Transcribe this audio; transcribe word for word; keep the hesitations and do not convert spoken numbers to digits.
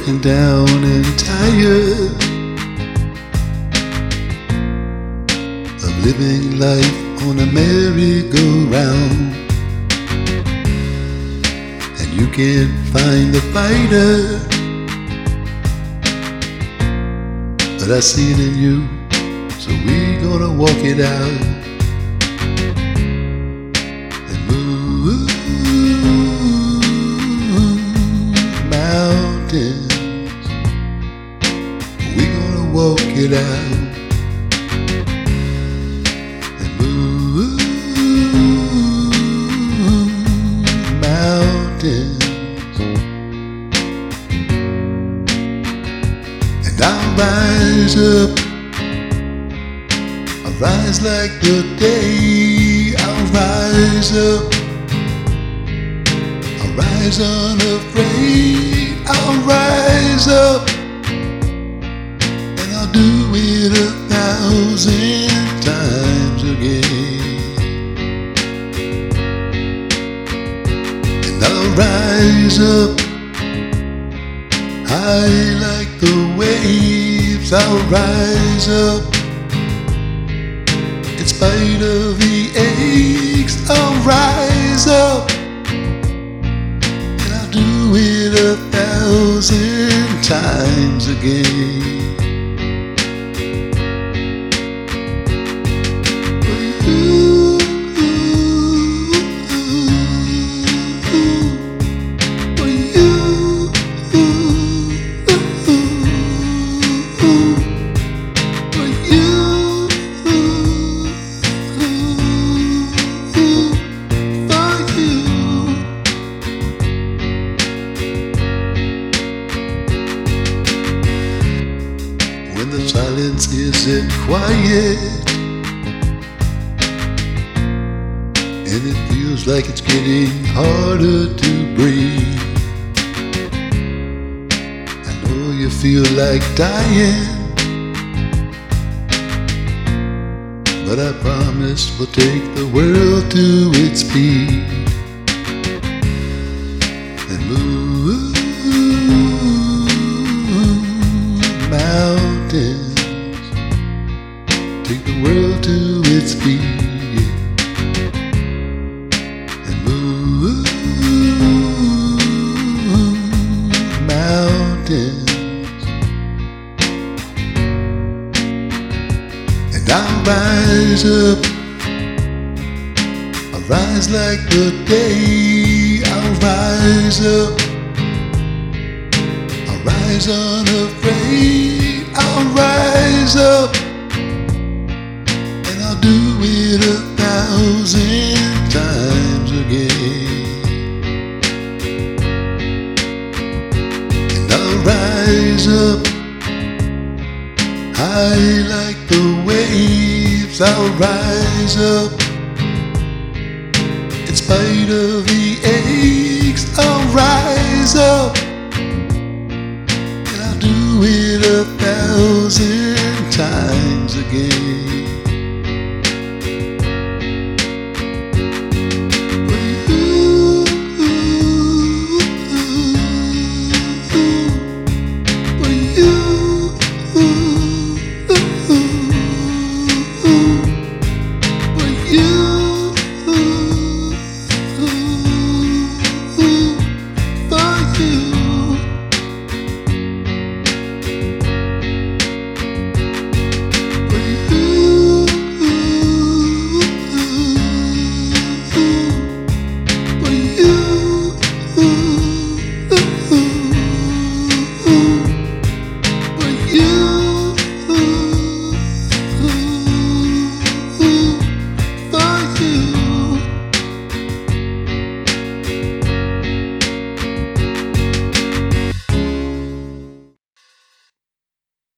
broken down and tired of living life on a merry-go-round, and you can't find the fighter, but I see it in you, so we gonna walk it out and move mountains. We gonna walk it out and move mountains. And I'll rise up, I'll rise like the day. I'll rise up, I'll rise unafraid. I'll rise up, and I'll do it a thousand times again. And I'll rise up high like the waves. I'll rise up in spite of the aches. I'll rise up, and I'll do it a thousand times again. When the silence isn't quiet and it feels like it's getting harder to breathe, I know you feel like dying, but I promise we'll take the world to its feet and move mountains. Take the world to its feet and move mountains. And I'll rise up, I'll rise like the day. I'll rise up, I'll rise unafraid. I'll rise up, and I'll do it a thousand times again. And I'll rise up high like the waves. I'll rise up in spite of the aches. I'll rise up, and I'll do it a thousand times again.